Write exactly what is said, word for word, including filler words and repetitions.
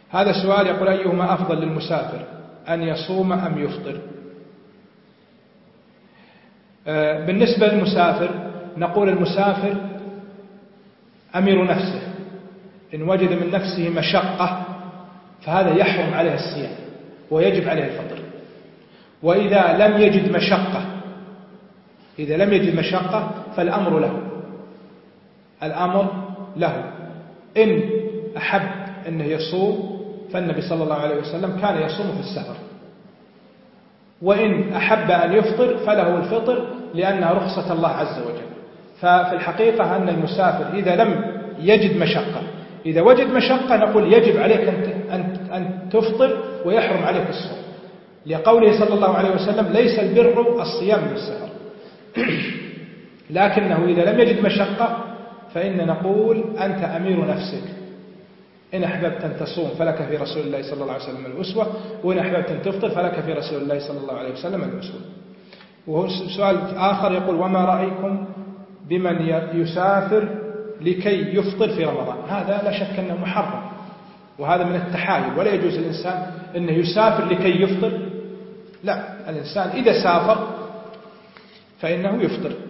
هذا السؤال يقول: أيهما أفضل للمسافر، أن يصوم أم يفطر؟ بالنسبة للمسافر نقول: المسافر أمير نفسه، إن وجد من نفسه مشقة فهذا يحرم عليه الصيام ويجب عليه الفطر. وإذا لم يجد مشقة إذا لم يجد مشقة فالأمر له الأمر له إن أحب أنه يصوم فالنبي صلى الله عليه وسلم كان يصوم في السفر، وإن أحب أن يفطر فله الفطر لأنها رخصة الله عز وجل. ففي الحقيقة أن المسافر إذا لم يجد مشقة إذا وجد مشقة نقول يجب عليك أن تفطر ويحرم عليك الصوم، لقوله صلى الله عليه وسلم: ليس البر الصيام من السفر. لكنه إذا لم يجد مشقة فإن نقول: أنت أمير نفسك، إن أحببت أن تصوم فلك في رسول الله صلى الله عليه وسلم الأسوة، وإن أحببت أن تفطر فلك في رسول الله صلى الله عليه وسلم الأسوة. وهو سؤال آخر يقول: وما رأيكم بمن يسافر لكي يفطر في رمضان؟ هذا لا شك أنه محرم، وهذا من التحايل، ولا يجوز الإنسان أنه يسافر لكي يفطر. لا، الإنسان إذا سافر فإنه يفطر.